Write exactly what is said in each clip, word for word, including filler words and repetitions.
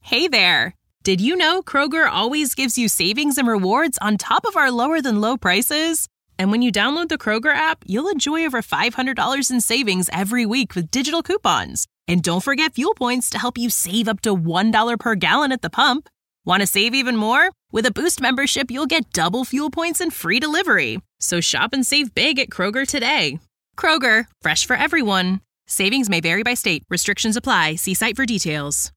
Hey there! Did you know Kroger always gives you savings and rewards on top of our lower-than-low prices? And when you download the Kroger app, you'll enjoy over five hundred dollars in savings every week with digital coupons. And don't forget fuel points to help you save up to one dollar per gallon at the pump. Want to save even more? With a Boost membership, you'll get double fuel points and free delivery. So shop and save big at Kroger today. Kroger, fresh for everyone. Savings may vary by state. Restrictions apply. See site for details.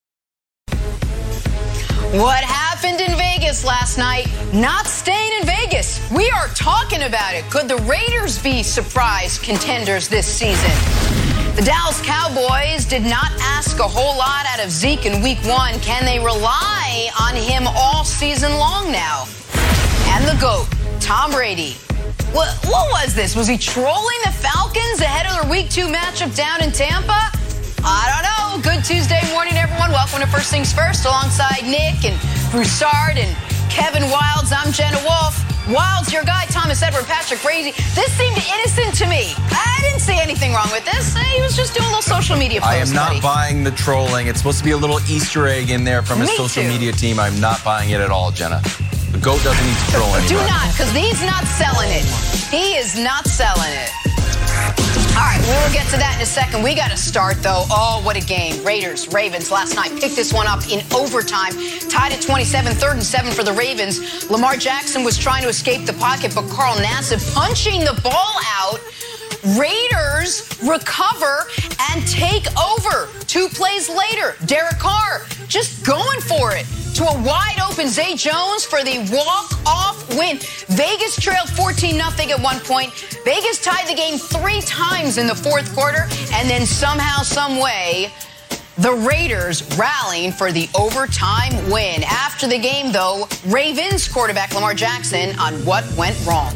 What happened in Vegas last night? Not staying in Vegas. We are talking about it. Could the Raiders be surprise contenders this season? The Dallas Cowboys did not ask a whole lot out of Zeke in week one. Can they rely on him all season long now? And the GOAT, Tom Brady. What, what was this? Was he trolling the Falcons ahead of their week two matchup down in Tampa? I don't know. Good Tuesday morning, everyone. Welcome to First Things First alongside Nick and Broussard and Kevin Wildes. I'm Jenna Wolf. Wildes, your guy, Thomas Edward, Patrick Brady. This seemed innocent to me. I didn't see anything wrong with this. He was just doing a little social media post. I am not buddy. buying the trolling. It's supposed to be a little Easter egg in there from his Me social too. media team. I'm not buying it at all, Jenna. The GOAT doesn't need to troll anybody. Do not, because he's not selling it. He is not selling it. All right, we will get to that in a second. We got to start, though. Oh, what a game. Raiders, Ravens last night picked this one up in overtime. Tied at twenty-seven, third and seven for the Ravens. Lamar Jackson was trying to escape the pocket, but Carl Nassib punching the ball out. Raiders recover and take over. Two plays later, Derek Carr just going for it to a wide-open Zay Jones for the walk-off win. Vegas trailed fourteen nothing at one point. Vegas tied the game three times in the fourth quarter, and then somehow, some way, the Raiders rallying for the overtime win. After the game, though, Ravens quarterback Lamar Jackson on what went wrong.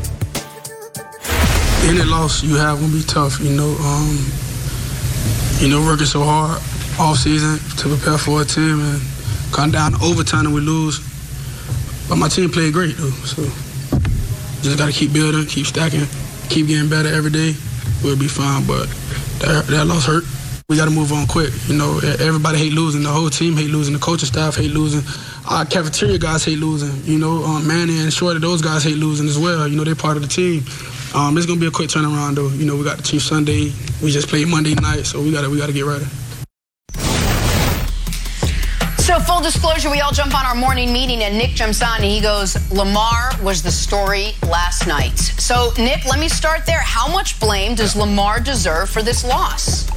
Any loss you have gonna be tough, you know. Um, you know, working so hard all season to prepare for a team and come down to overtime and we lose. But my team played great, though. So just gotta keep building, keep stacking, keep getting better every day. We'll be fine. But that, that loss hurt. We gotta move on quick. You know, everybody hate losing. The whole team hate losing. The coaching staff hate losing. Our cafeteria guys hate losing. You know, um, Manny and Shorty, those guys hate losing as well. You know, they're part of the team. Um, it's gonna be a quick turnaround, though. You know, we got the Chiefs Sunday. We just played Monday night, so we gotta we gotta get ready. So full disclosure, we all jump on our morning meeting and Nick jumps on and he goes, Lamar was the story last night. So Nick, let me start there. How much blame does Lamar deserve for this loss?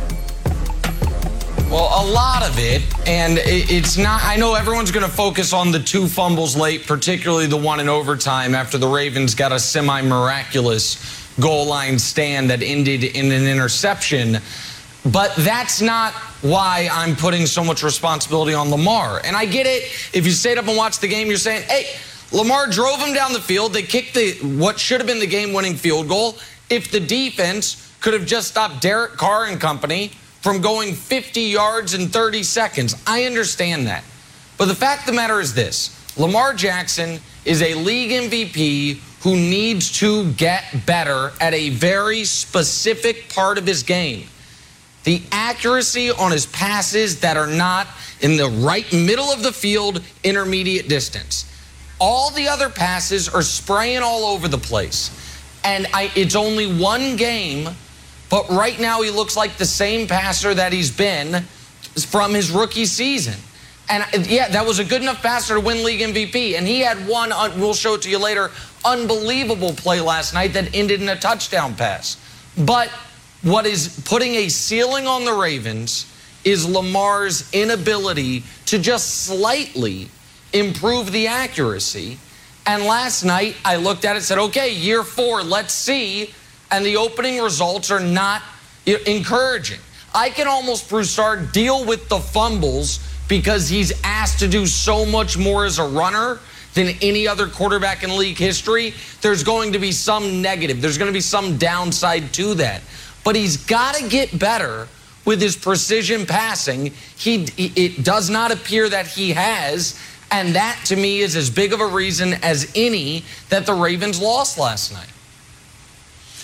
Well, a lot of it, and it's not, I know everyone's going to focus on the two fumbles late, particularly the one in overtime after the Ravens got a semi-miraculous goal line stand that ended in an interception. But that's not why I'm putting so much responsibility on Lamar. And I get it. If you stayed up and watched the game, you're saying, hey, Lamar drove him down the field. They kicked the what should have been the game-winning field goal. If the defense could have just stopped Derek Carr and company from going fifty yards in thirty seconds. I understand that. But the fact of the matter is this. Lamar Jackson is a league M V P who needs to get better at a very specific part of his game. The accuracy on his passes that are not in the right middle of the field, intermediate distance. All the other passes are spraying all over the place. And I, it's only one game, but right now he looks like the same passer that he's been from his rookie season. And yeah, that was a good enough passer to win league M V P. And he had one, we'll show it to you later, unbelievable play last night that ended in a touchdown pass. But what is putting a ceiling on the Ravens is Lamar's inability to just slightly improve the accuracy. And last night, I looked at it and said, okay, year four, let's see. And the opening results are not encouraging. I can almost, Broussard, deal with the fumbles because he's asked to do so much more as a runner than any other quarterback in league history. There's going to be some negative. There's going to be some downside to that. But he's got to get better with his precision passing. He, it does not appear that he has. And that, to me, is as big of a reason as any that the Ravens lost last night.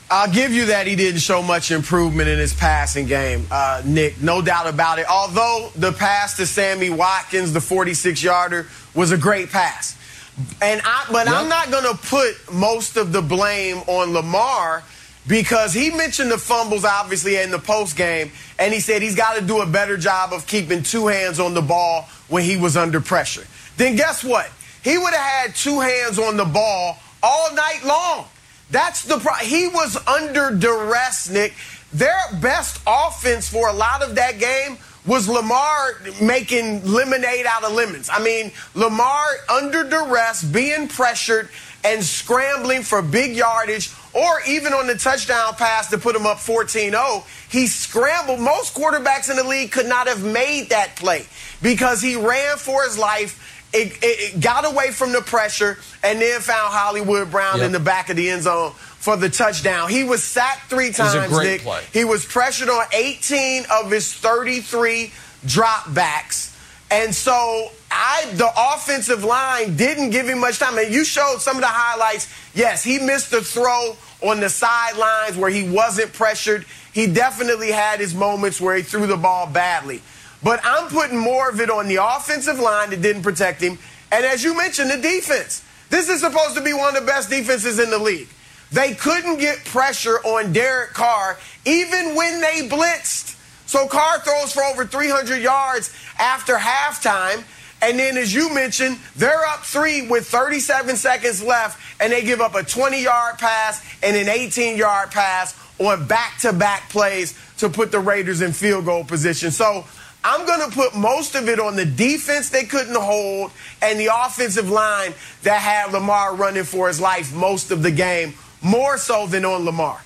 I'll give you that he didn't show much improvement in his passing game, uh, Nick. No doubt about it. Although the pass to Sammy Watkins, the forty-six yarder, was a great pass. And I, but yep. I'm not going to put most of the blame on Lamar because he mentioned the fumbles, obviously, in the postgame, and he said he's got to do a better job of keeping two hands on the ball when he was under pressure. Then guess what? He would have had two hands on the ball all night long. That's the pro- he was under duress, Nick. Their best offense for a lot of that game was Lamar making lemonade out of lemons. I mean, Lamar under duress, being pressured and scrambling for big yardage, or even on the touchdown pass to put him up fourteen oh, he scrambled. Most quarterbacks in the league could not have made that play because he ran for his life. It, it, it got away from the pressure and then found Hollywood Brown yep. in the back of the end zone for the touchdown. He was sacked three times, it was a great Nick. Play. He was pressured on eighteen of his thirty-three dropbacks. And so I, the offensive line didn't give him much time. And you showed some of the highlights. Yes, he missed the throw on the sidelines where he wasn't pressured. He definitely had his moments where he threw the ball badly. But I'm putting more of it on the offensive line that didn't protect him. And as you mentioned, the defense. This is supposed to be one of the best defenses in the league. They couldn't get pressure on Derek Carr even when they blitzed. So Carr throws for over three hundred yards after halftime. And then, as you mentioned, they're up three with thirty-seven seconds left, and they give up a twenty-yard pass and an eighteen-yard pass on back-to-back plays to put the Raiders in field goal position. So I'm going to put most of it on the defense they couldn't hold and the offensive line that had Lamar running for his life most of the game, more so than on Lamar.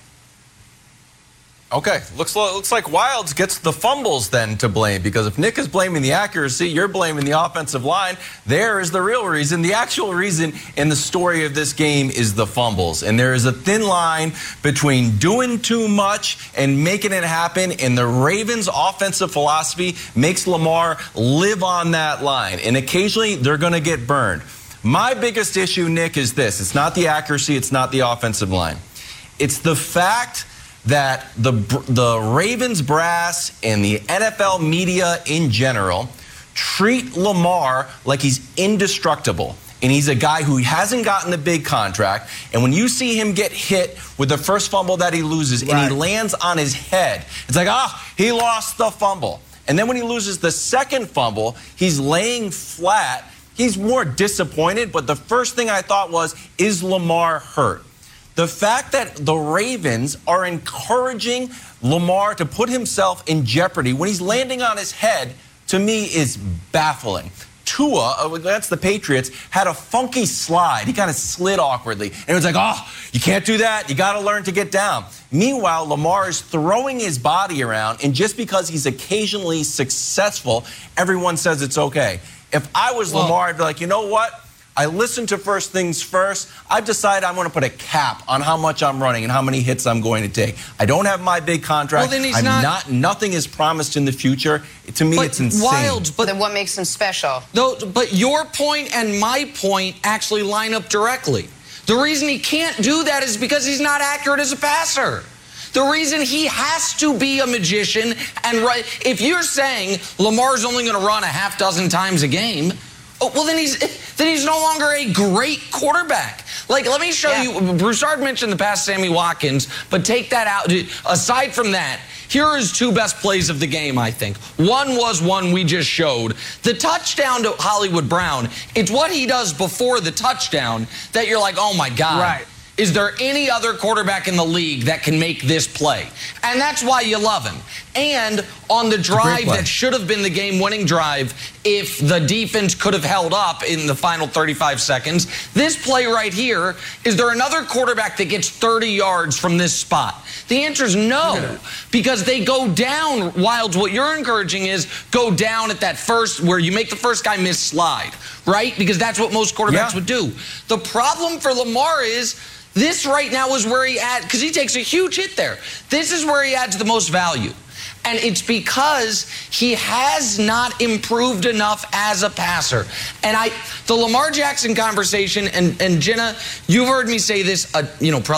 Okay, looks looks like Wildes gets the fumbles then to blame, because if Nick is blaming the accuracy, you're blaming the offensive line. There is the real reason. The actual reason in the story of this game is the fumbles. And there is a thin line between doing too much and making it happen, and the Ravens' offensive philosophy makes Lamar live on that line. And occasionally they're going to get burned. My biggest issue, Nick, is this. It's not the accuracy, it's not the offensive line. It's the fact that the the Ravens brass and the N F L media in general treat Lamar like he's indestructible. And he's a guy who hasn't gotten the big contract. And when you see him get hit with the first fumble that he loses, right, and he lands on his head, it's like, ah, oh, he lost the fumble. And then when he loses the second fumble, he's laying flat. He's more disappointed. But the first thing I thought was, is Lamar hurt? The fact that the Ravens are encouraging Lamar to put himself in jeopardy when he's landing on his head, to me, is baffling. Tua, against the Patriots, had a funky slide. He kind of slid awkwardly. And it was like, oh, you can't do that. You got to learn to get down. Meanwhile, Lamar is throwing his body around, and just because he's occasionally successful, everyone says it's okay. If I was well, Lamar, I'd be like, you know what? I listened to First Things First. I've decided I'm going to put a cap on how much I'm running and how many hits I'm going to take. I don't have my big contract. Well, then he's I'm not, not. Nothing is promised in the future. To me, it's insane. Wildes, but then what makes him special? No, but your point and my point actually line up directly. The reason he can't do that is because he's not accurate as a passer. The reason he has to be a magician and right. If you're saying Lamar's only going to run a half dozen times a game, oh, well, then he's then he's no longer a great quarterback. Like, let me show yeah. you. Broussard mentioned the pass Sammy Watkins, but take that out. Aside from that, here are his two best plays of the game, I think. One was one we just showed. The touchdown to Hollywood Brown, it's what he does before the touchdown that you're like, oh, my God. Right. Is there any other quarterback in the league that can make this play? And that's why you love him. And on the drive that should have been the game-winning drive, if the defense could have held up in the final thirty-five seconds, this play right here, is there another quarterback that gets thirty yards from this spot? The answer is no, because they go down. Wildes, what you're encouraging is go down at that first, where you make the first guy miss slide, right? Because that's what most quarterbacks yeah. would do. The problem for Lamar is, this right now is where he adds, because he takes a huge hit there. This is where he adds the most value. And it's because he has not improved enough as a passer. And I, the Lamar Jackson conversation, and, and Jenna, you've heard me say this, uh, you know, probably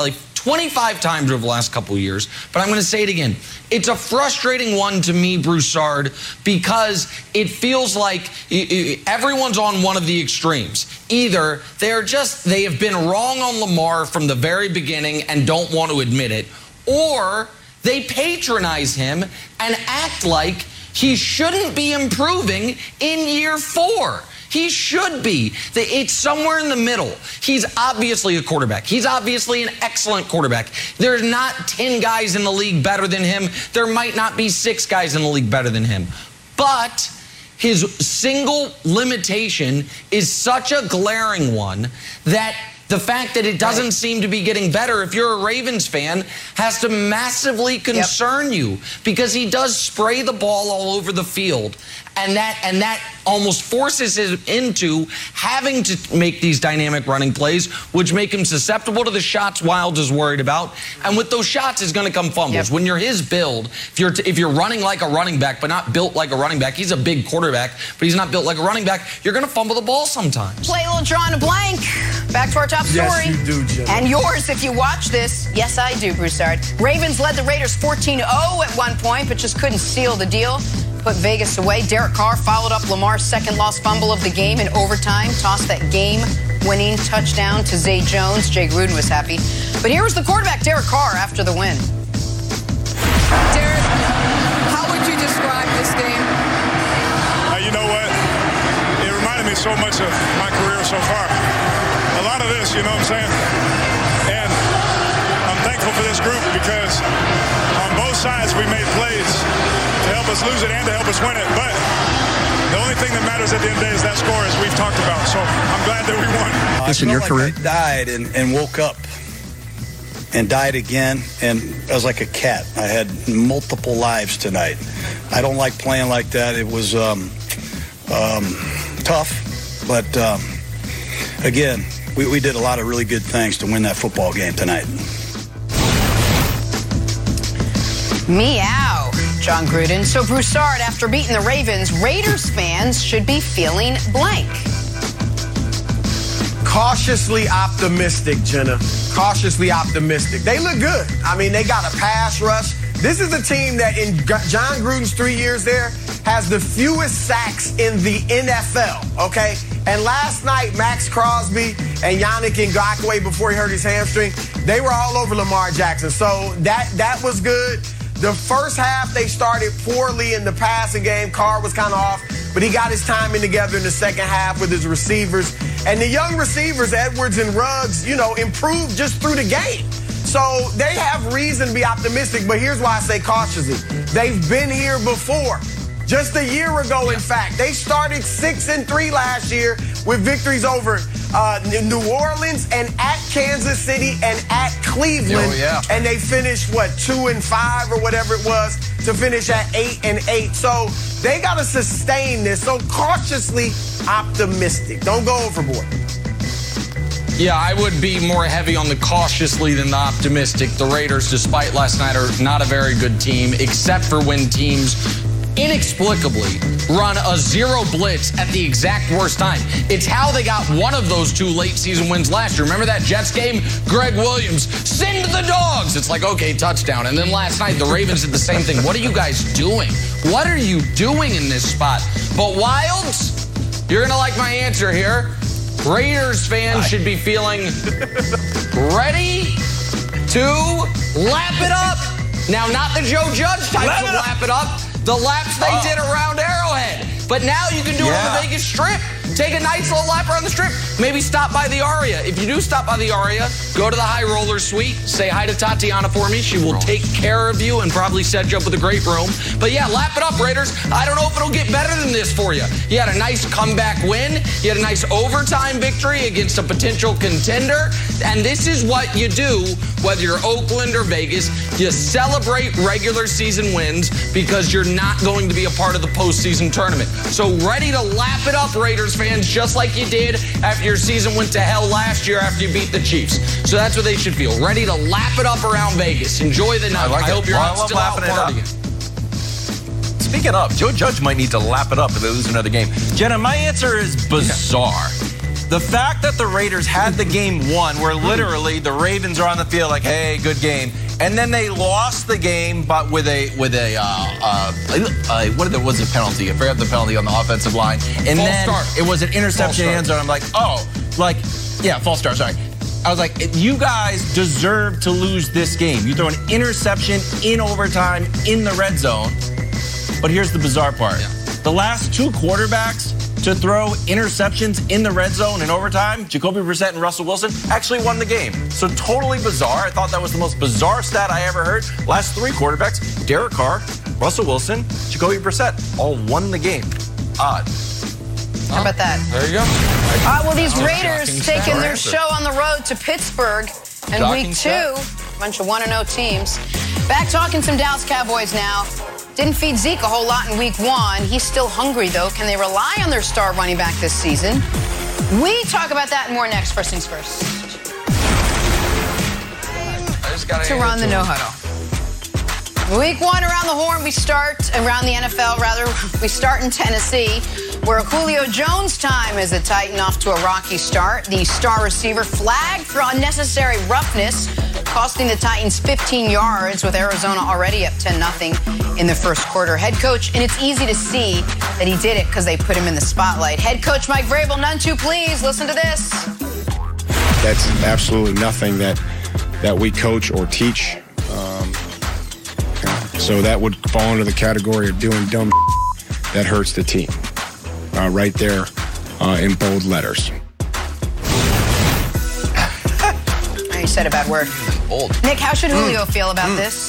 twenty-five times over the last couple of years, but I'm going to say it again. It's a frustrating one to me, Broussard, because it feels like everyone's on one of the extremes. Either they're just, they have been wrong on Lamar from the very beginning and don't want to admit it, or they patronize him and act like he shouldn't be improving in year four. He should be. It's somewhere in the middle. He's obviously a quarterback. He's obviously an excellent quarterback. There's not ten guys in the league better than him. There might not be six guys in the league better than him. But his single limitation is such a glaring one that the fact that it doesn't seem to be getting better, if you're a Ravens fan, has to massively concern yep. you, because he does spray the ball all over the field. And that and that almost forces him into having to make these dynamic running plays, which make him susceptible to the shots Wilds is worried about. And with those shots is going to come fumbles. Yep. When you're his build, if you're if you're running like a running back but not built like a running back, he's a big quarterback, but he's not built like a running back, you're going to fumble the ball sometimes. Play a little draw in a blank. Back to our top story. Yes, you do, Jim. And yours if you watch this. Yes, I do, Broussard. Ravens led the Raiders fourteen oh at one point, but just couldn't seal the deal. Put Vegas away. Derek Carr followed up Lamar's second lost fumble of the game in overtime, tossed that game-winning touchdown to Zay Jones. Jay Gruden was happy. But here was the quarterback, Derek Carr, after the win. Derek, how would you describe this game? Uh, you know what? It reminded me so much of my career so far. A lot of this, you know what I'm saying? And I'm thankful for this group because on both sides we made plays to help us lose it and to help us win it. But the only thing that matters at the end of the day is that score, as we've talked about. So I'm glad that we won. This in your like career? I died and, and woke up and died again, and I was like a cat. I had multiple lives tonight. I don't like playing like that. It was um, um, tough, but um, again, we, we did a lot of really good things to win that football game tonight. Meow, John Gruden. So Broussard, after beating the Ravens, Raiders fans should be feeling blank. Cautiously optimistic, Jenna. Cautiously optimistic. They look good. I mean, they got a pass rush. This is a team that in John Gruden's three years there has the fewest sacks in the N F L, okay? And last night, Max Crosby and Yannick Ngakoue, before he hurt his hamstring, they were all over Lamar Jackson. So that, that was good. The first half, they started poorly in the passing game. Carr was kind of off, but he got his timing together in the second half with his receivers. And the young receivers, Edwards and Ruggs, you know, improved just through the game. So they have reason to be optimistic, but here's why I say cautiously. They've been here before. Just a year ago, in fact. They started six and three last year with victories over uh, New Orleans and at Kansas City and at Cleveland. Oh, yeah. And they finished, what, two and five or whatever it was to finish at eight and eight. So they got to sustain this. So cautiously optimistic. Don't go overboard. Yeah, I would be more heavy on the cautiously than the optimistic. The Raiders, despite last night, are not a very good team, except for when teams inexplicably run a zero blitz at the exact worst time. It's how they got one of those two late season wins last year. Remember that Jets game? Greg Williams, send the dogs. It's like, okay, touchdown. And then last night, the Ravens did the same thing. What are you guys doing? What are you doing in this spot? But Wilds, you're going to like my answer here. Raiders fans should be feeling ready to lap it up. Now, not the Joe Judge type of lap it up. The laps they oh. did around Arrowhead. But now you can do yeah. it on the Vegas Strip. Take a nice little lap around the Strip. Maybe stop by the Aria. If you do stop by the Aria, go to the High Roller Suite. Say hi to Tatiana for me. She will take care of you and probably set you up with a great room. But yeah, lap it up, Raiders. I don't know if it'll get better than this for you. You had a nice comeback win. You had a nice overtime victory against a potential contender. And this is what you do, whether you're Oakland or Vegas. You celebrate regular season wins because you're not going to be a part of the postseason tournament. So ready to lap it up, Raiders fans, just like you did after your season went to hell last year after you beat the Chiefs. So that's what they should feel. Ready to lap it up around Vegas. Enjoy the night. I, like I hope you're well, not still out partying. Speaking of, Joe Judge might need to lap it up if they lose another game. Jenna, my answer is bizarre. Yeah. The fact that the Raiders had the game won, where literally the Ravens are on the field like, hey, good game, and then they lost the game, but with a with a uh, uh, uh, what was the penalty? I forgot the penalty on the offensive line, and false then start. It was an interception in the end zone. I'm like, oh, like yeah, false start. Sorry. I was like, you guys deserve to lose this game. You throw an interception in overtime in the red zone. But here's the bizarre part. Yeah. The last two quarterbacks to throw interceptions in the red zone in overtime, Jacoby Brissett and Russell Wilson, actually won the game. So totally bizarre. I thought that was the most bizarre stat I ever heard. Last three quarterbacks, Derek Carr, Russell Wilson, Jacoby Brissett, all won the game. Odd. How about that? There you go. All right, well, these Oh, Raiders taking their show on the road to Pittsburgh in Shocking week two. A bunch of one and oh teams. Back talking some Dallas Cowboys now. Didn't feed Zeke a whole lot in week one. He's still hungry, though. Can they rely on their star running back this season? We talk about that and more next. First things first. I just gotta To run the no huddle. Week one around the horn, we start around the N F L, rather. We start in Tennessee, where Julio Jones' time as a Titan off to a rocky start. The star receiver flagged for unnecessary roughness, costing the Titans fifteen yards, with Arizona already up ten nothing in the first quarter. Head coach, and it's easy to see that he did it because they put him in the spotlight. Head coach Mike Vrabel, none too pleased. Listen to this. That's absolutely nothing that that we coach or teach. Um, so that would fall into the category of doing dumb that hurts the team. Uh, right there uh, in bold letters. You said a bad word. Old. Nick, how should Julio mm. feel about mm. this?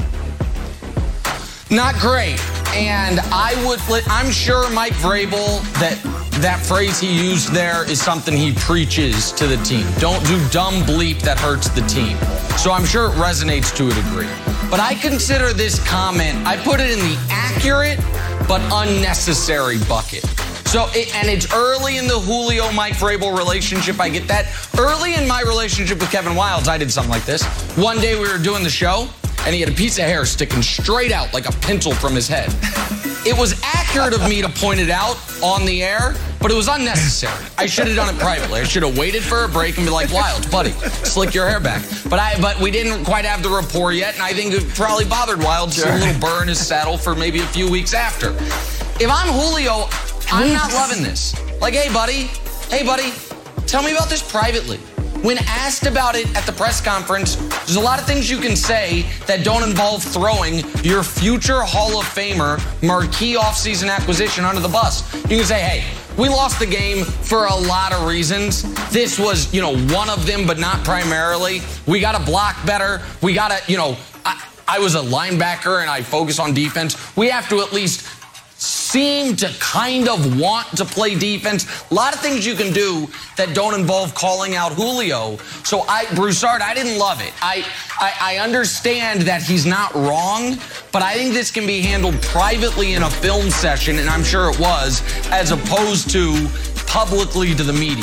Not great. And I would, I'm sure Mike Vrabel, that that phrase he used there is something he preaches to the team. Don't do dumb bleep that hurts the team. So I'm sure it resonates to a degree. But I consider this comment, I put it in the accurate but unnecessary bucket. So, it, and it's early in the Julio-Mike Vrabel relationship. I get that. Early in my relationship with Kevin Wildes, I did something like this. One day we were doing the show, and he had a piece of hair sticking straight out like a pencil from his head. It was accurate of me to point it out on the air, but it was unnecessary. I should have done it privately. I should have waited for a break and be like, Wildes, buddy, slick your hair back. But I, but we didn't quite have the rapport yet, and I think it probably bothered Wildes. Sure. A little burr in his saddle for maybe a few weeks after. If I'm Julio, I'm not loving this. Like, hey, buddy, hey, buddy, tell me about this privately. When asked about it at the press conference, there's a lot of things you can say that don't involve throwing your future Hall of Famer marquee offseason acquisition under the bus. You can say, hey, we lost the game for a lot of reasons. This was, you know, one of them, but not primarily. We got to block better. We got to, you know, I, I was a linebacker and I focus on defense. We have to at least seem to kind of want to play defense. A lot of things you can do that don't involve calling out Julio. So I, Broussard, I didn't love it. I, I, I understand that he's not wrong, but I think this can be handled privately in a film session, and I'm sure it was, as opposed to publicly to the media.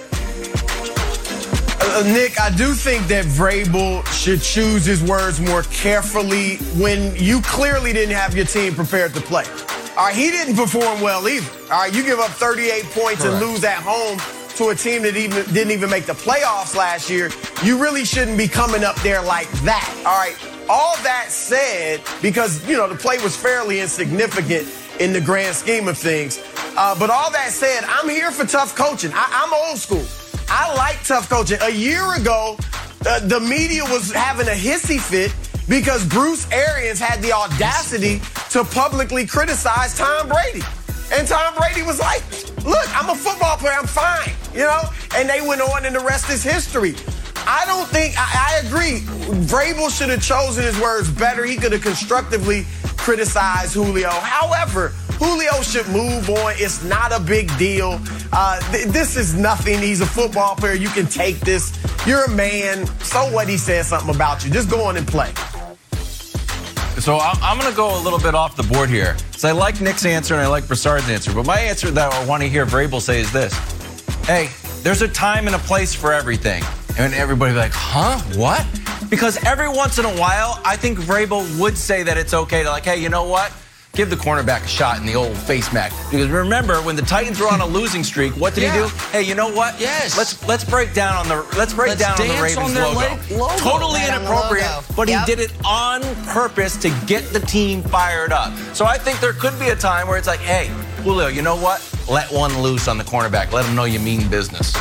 Uh, Nick, I do think that Vrabel should choose his words more carefully when you clearly didn't have your team prepared to play. All right, he didn't perform well either. All right, you give up thirty-eight points Correct. And lose at home to a team that even didn't even make the playoffs last year. You really shouldn't be coming up there like that. All right, all that said, because, you know, the play was fairly insignificant in the grand scheme of things. Uh, but all that said, I'm here for tough coaching. I, I'm old school. I like tough coaching. A year ago, uh, the media was having a hissy fit because Bruce Arians had the audacity to publicly criticize Tom Brady. And Tom Brady was like, look, I'm a football player, I'm fine, you know? And they went on and the rest is history. I don't think, I, I agree, Vrabel should have chosen his words better. He could have constructively criticized Julio. However, Julio should move on. It's not a big deal. Uh, th- this is nothing. He's a football player. You can take this. You're a man. So what, he said something about you. Just go on and play. So I'm going to go a little bit off the board here. So I like Nick's answer and I like Broussard's answer. But my answer that I want to hear Vrabel say is this. Hey, there's a time and a place for everything. And everybody be like, huh? What? Because every once in a while, I think Vrabel would say that it's okay to like, hey, you know what? give the cornerback a shot in the old face mask. Because remember, when the Titans were on a losing streak, what did yeah. he do? Hey, you know what? Yes. Let's let's break down on the let's break let's down on the Ravens on their logo. logo. Totally right inappropriate, but yep. he did it on purpose to get the team fired up. So I think there could be a time where it's like, hey, Julio, you know what? Let one loose on the cornerback. Let him know you mean business.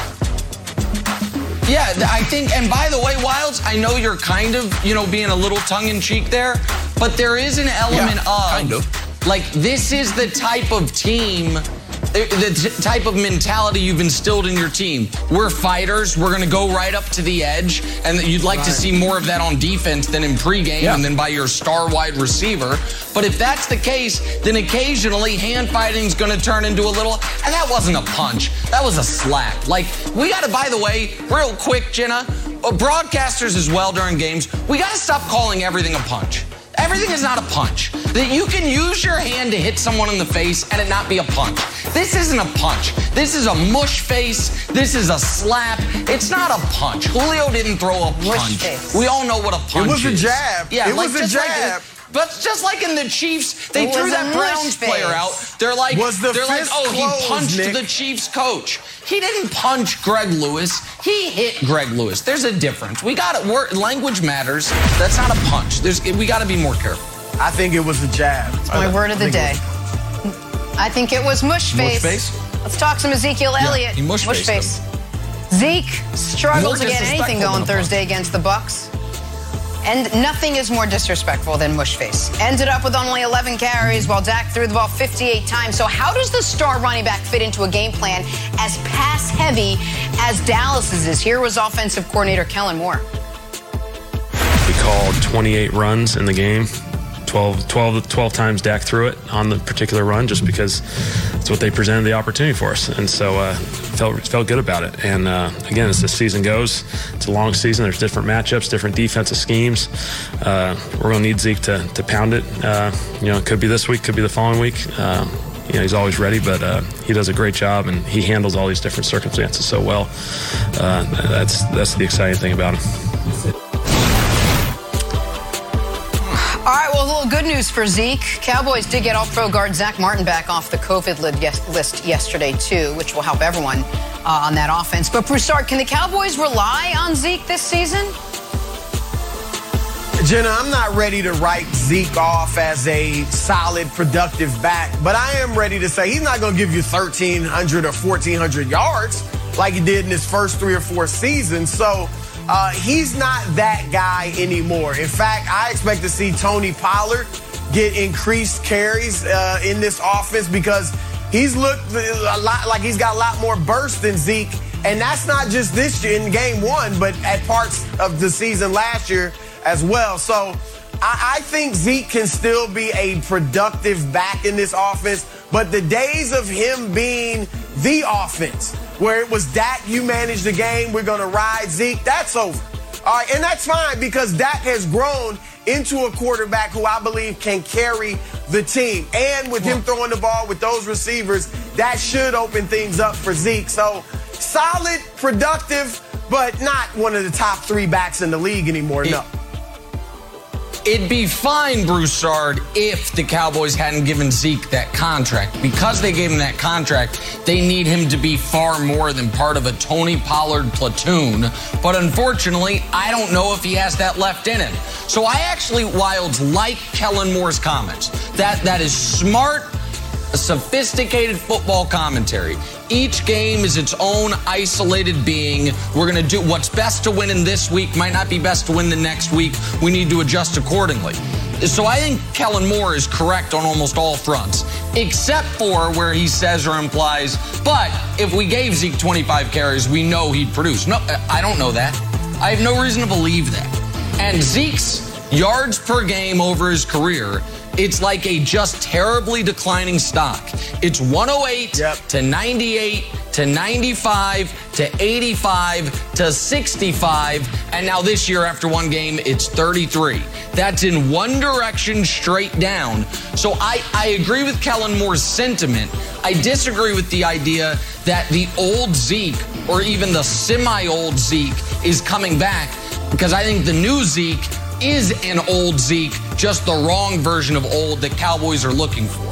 Yeah, I think, and by the way, Wildes, I know you're kind of, you know, being a little tongue-in-cheek there, but there is an element yeah, of, kind of, like, this is the type of team, the type of mentality you've instilled in your team. We're fighters. We're going to go right up to the edge, and you'd like right. to see more of that on defense than in pregame yeah. and then by your star wide receiver. But if that's the case, then occasionally hand fighting is going to turn into a little, and that wasn't a punch. That was a slap. Like, we got to, by the way, real quick, Jenna, broadcasters as well during games, we got to stop calling everything a punch. Everything is not a punch. That you can use your hand to hit someone in the face and it not be a punch. This isn't a punch. This is a mush face. This is a slap. It's not a punch. Julio didn't throw a punch. We all know what a punch is. It was is. a jab. Yeah, it like, was a jab. Like, but just like in the Chiefs, they it threw that Browns face. player out. They're like, was the they're like, oh, closed, he punched Nick? the Chiefs coach. He didn't punch Greg Lewis. He hit Greg Lewis. There's a difference. We got it. Language matters. That's not a punch. There's, we got to be more careful. I think it was a jab. It's my word of the day. I think it was mush face. Mush face? Let's talk some Ezekiel Elliott. Yeah, mush, mush face. face. Zeke struggled to get anything going Thursday against the Bucs. And nothing is more disrespectful than mush face. Ended up with only eleven carries while Dak threw the ball fifty-eight times. So how does the star running back fit into a game plan as pass-heavy as Dallas's is? Here was offensive coordinator Kellen Moore. We called twenty-eight runs in the game. twelve, twelve, twelve times Dak threw it on the particular run just because it's what they presented the opportunity for us. And so uh, felt felt good about it. And uh, again, as the season goes, it's a long season. There's different matchups, different defensive schemes. Uh, we're going to need Zeke to, to pound it. Uh, you know, it could be this week, could be the following week. Uh, you know, he's always ready, but uh, he does a great job, and he handles all these different circumstances so well. Uh, that's, that's the exciting thing about him. All right, well, a little good news for Zeke. Cowboys did get all-pro guard Zach Martin back off the COVID list yesterday, too, which will help everyone uh, on that offense. But, Broussard, can the Cowboys rely on Zeke this season? Jenna, I'm not ready to write Zeke off as a solid, productive back, but I am ready to say he's not going to give you thirteen hundred or fourteen hundred yards like he did in his first three or four seasons. So, Uh, he's not that guy anymore. In fact, I expect to see Tony Pollard get increased carries uh, in this offense because he's looked a lot like he's got a lot more burst than Zeke. And that's not just this year in game one, but at parts of the season last year as well. So I, I think Zeke can still be a productive back in this offense. But the days of him being the offense, where it was Dak, you manage the game, we're going to ride Zeke, that's over. All right, and that's fine because Dak has grown into a quarterback who I believe can carry the team. And with him throwing the ball with those receivers, that should open things up for Zeke. So solid, productive, but not one of the top three backs in the league anymore, no. It'd be fine, Broussard, if the Cowboys hadn't given Zeke that contract. Because they gave him that contract, they need him to be far more than part of a Tony Pollard platoon. But unfortunately, I don't know if he has that left in him. So I actually, Wildes, like Kellen Moore's comments. That That is smart, sophisticated football commentary. Each game is its own isolated being. We're going to do what's best to win in this week, might not be best to win the next week. We need to adjust accordingly. So I think Kellen Moore is correct on almost all fronts, except for where he says or implies, but if we gave Zeke twenty-five carries, we know he'd produce. No, I don't know that. I have no reason to believe that. And Zeke's yards per game over his career, it's like a just terribly declining stock. It's one oh eight yep. to ninety-eight to ninety-five to eighty-five to sixty-five. And now this year after one game, it's thirty-three. That's in one direction straight down. So I, I agree with Kellen Moore's sentiment. I disagree with the idea that the old Zeke or even the semi-old Zeke is coming back, because I think the new Zeke is an old Zeke, just the wrong version of old that Cowboys are looking for.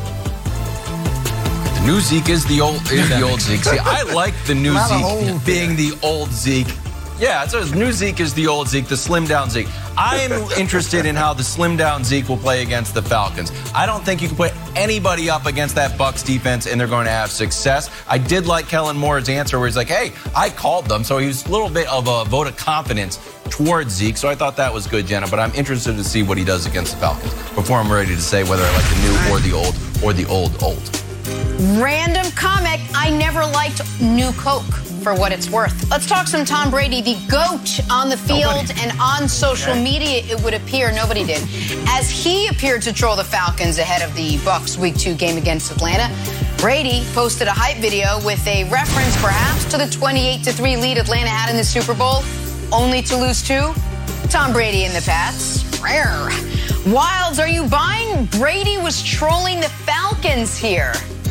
The new Zeke is the old is the old Zeke. See, I like the new Zeke being the old Zeke. Yeah, so new Zeke is the old Zeke, the slim down Zeke. I'm interested in how the slim down Zeke will play against the Falcons. I don't think you can put anybody up against that Bucs defense and they're going to have success. I did like Kellen Moore's answer where he's like, hey, I called them. So he was a little bit of a vote of confidence towards Zeke. So I thought that was good, Jenna. But I'm interested to see what he does against the Falcons before I'm ready to say whether I like the new or the old or the old old. Random comment. I never liked New Coke, for what it's worth. Let's talk some Tom Brady, the GOAT on the field nobody. and on social okay. media, it would appear nobody did. As he appeared to troll the Falcons ahead of the Bucs week two game against Atlanta, Brady posted a hype video with a reference perhaps to the twenty-eight to three lead Atlanta had in the Super Bowl, only to lose to Tom Brady and the Pats. Rare. Wilds, are you buying Brady was trolling the Falcons here?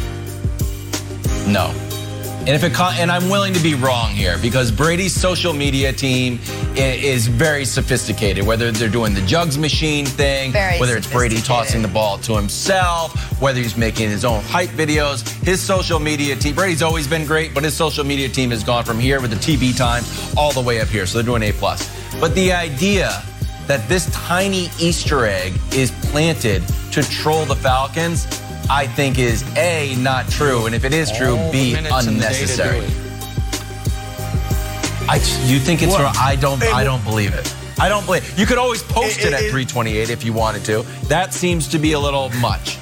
No. And if it and I'm willing to be wrong here because Brady's social media team is very sophisticated. Whether they're doing the jugs machine thing, very whether it's Brady tossing the ball to himself, whether he's making his own hype videos, his social media team. Brady's always been great, but his social media team has gone from here with the T V time all the way up here. So they're doing A plus. But the idea that this tiny Easter egg is planted to troll the Falcons, I think is A, not true, and if it is true, All B, unnecessary. I, you think it's wrong? I don't. I don't believe it. I don't believe. You could always post it, it, it at three twenty-eight if you wanted to. That seems to be a little much.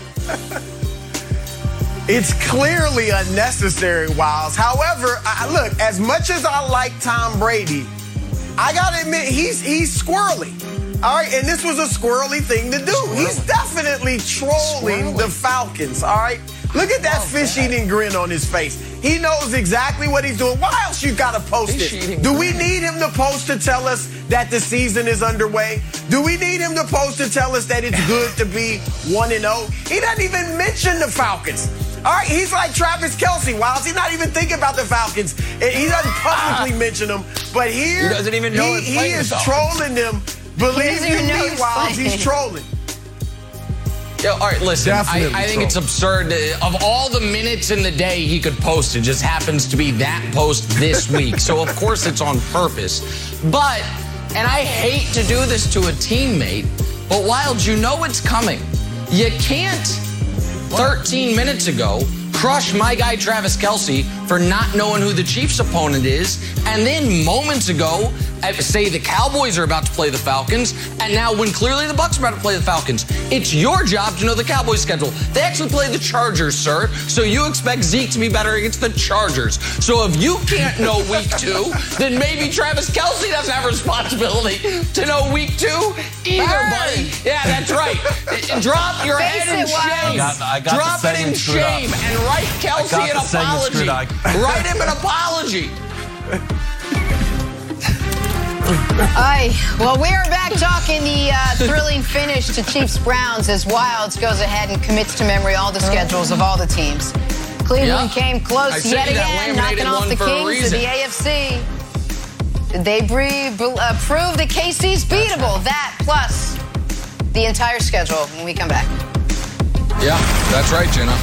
It's clearly unnecessary, Wiles. However, I, look, as much as I like Tom Brady, I gotta admit he's he's squirrely. All right, and this was a squirrely thing to do. Squirrely. He's definitely trolling Squirrely. the Falcons, all right? Look at that oh, fish-eating grin on his face. He knows exactly what he's doing. Why else you got to post it? Do we need him to post to tell us that the season is underway? Do we need him to post to tell us that it's good to be one and oh? He doesn't even mention the Falcons. All right, he's like Travis Kelce. Wiles, he's not even thinking about the Falcons. He doesn't publicly mention them. But here, he doesn't even know he, he is trolling them. Believe you me, Wiles, he's trolling. Yeah, all right, listen, I, I think it's absurd. Of all the minutes in the day he could post, it just happens to be that post this week. So, of course, it's on purpose. But, and I hate to do this to a teammate, but Wild, you know it's coming. You can't, thirteen minutes ago, crush my guy Travis Kelce for not knowing who the Chiefs' opponent is, and then moments ago, say the Cowboys are about to play the Falcons, and now when clearly the Bucs are about to play the Falcons, it's your job to know the Cowboys' schedule. They actually play the Chargers, sir, so you expect Zeke to be better against the Chargers. So if you can't know week two, then maybe Travis Kelce doesn't have a responsibility to know week two either, buddy. Yeah, that's right. Drop your Face head in it, shame. I got, I got Drop it in shame and write Kelce an apology. Write him an apology. Aye. Well, we are back talking the uh, thrilling finish to Chiefs-Browns as Wilds goes ahead and commits to memory all the schedules of all the teams. Cleveland Yep. came close yet again, knocking off the Kings of the A F C. Did they breathe, uh, prove that K C's beatable? That plus the entire schedule when we come back. Yeah, that's right, Jenna.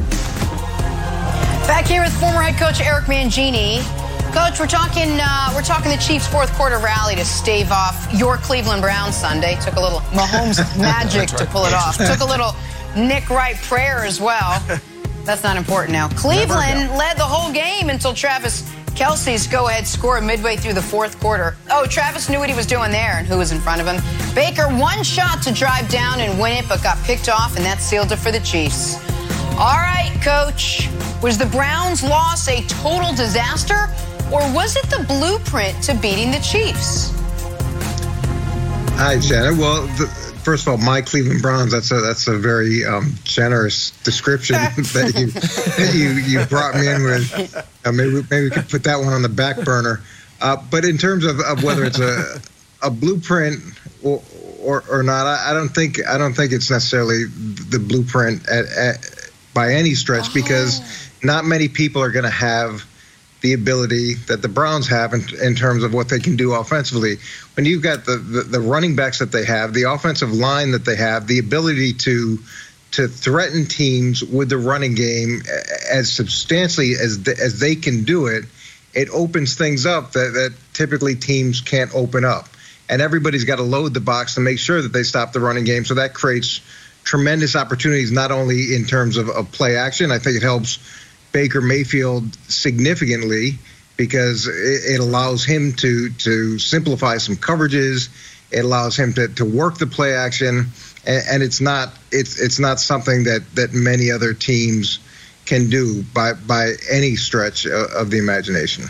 Back here with former head coach Eric Mangini. Coach, we're talking uh, we're talking the Chiefs' fourth quarter rally to stave off your Cleveland Browns Sunday. Took a little Mahomes magic right. to pull it off. Took a little Nick Wright prayer as well. That's not important now. Cleveland led the whole game until Travis Kelce's go-ahead score midway through the fourth quarter. Oh, Travis knew what he was doing there and who was in front of him. Baker, one shot to drive down and win it, but got picked off, and that sealed it for the Chiefs. All right, Coach. Was the Browns' loss a total disaster? Or was it the blueprint to beating the Chiefs? Hi, Jenna. Well, the, first of all, my Cleveland Browns, that's a that's a very um, generous description that you that you, you brought me in with. Uh, maybe, maybe we could put that one on the back burner. Uh, but in terms of, of whether it's a a blueprint or or, or not, I, I don't think I don't think it's necessarily the blueprint at, at, by any stretch, oh. because not many people are going to have the ability that the Browns have in, in terms of what they can do offensively. When you've got the, the, the running backs that they have, the offensive line that they have, the ability to to threaten teams with the running game as substantially as the, as they can do it, it opens things up that, that typically teams can't open up. And everybody's got to load the box to make sure that they stop the running game. So that creates tremendous opportunities, not only in terms of, of play action. I think it helps Baker Mayfield significantly because it, it allows him to to simplify some coverages. It allows him to, to work the play action, and, and it's not it's it's not something that, that many other teams can do by by any stretch of, of the imagination.